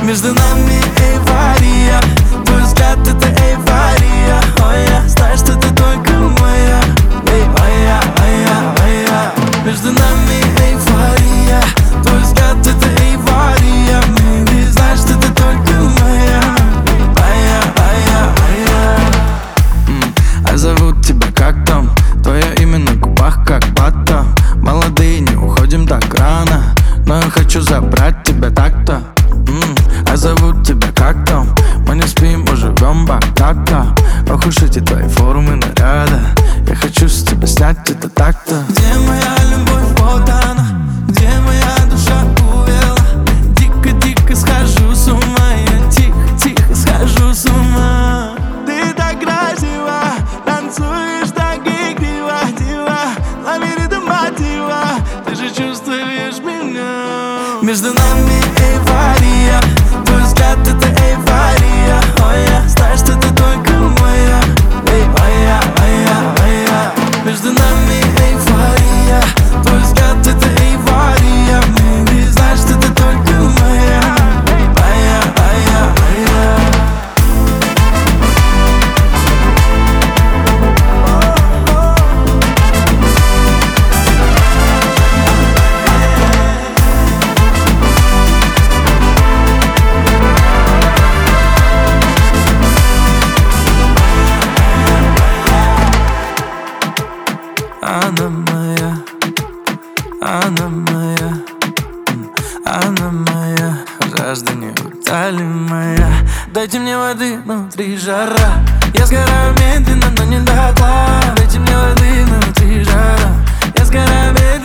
Между нами эйфория, твой взгляд это эйфория. Ой, я знаю, что ты только моя. Эй, моя, моя, моя. Между нами эйфория, твой взгляд это эйфория. Baby, знаешь, что ты только моя. Моя, моя, моя. А зовут тебя как там? Твое имя на губах как батон. Молодые, не уходим так рано, но я хочу забрать тебя так-то. А зовут тебя как там? Мы не спим, мы живем богато. Ох уж эти твои формы наряда, я хочу с тебя снять это так-то. Где моя любовь, вот она, где моя душа увела. Дико-дико схожу с ума, я тихо-тихо схожу с ума. Ты так красива, танцуешь так игриво, дива, лови ритм мотива, ты же чувствуешь меня. Между нами эйфория, твой взгляд это эйфория. Ой, я знаю, что ты только моя. Эй, моя, моя, моя. Между нами эйфория, твой взгляд это эйфория. Baby, знаешь, что ты только моя. Моя, моя, моя. Она моя, она моя, она моя. Жажда неутолимая. Дайте мне воды, внутри жара. Я сгораю медленно, но не дотла. Дайте мне воды, внутри жара. Я сгораю медленно.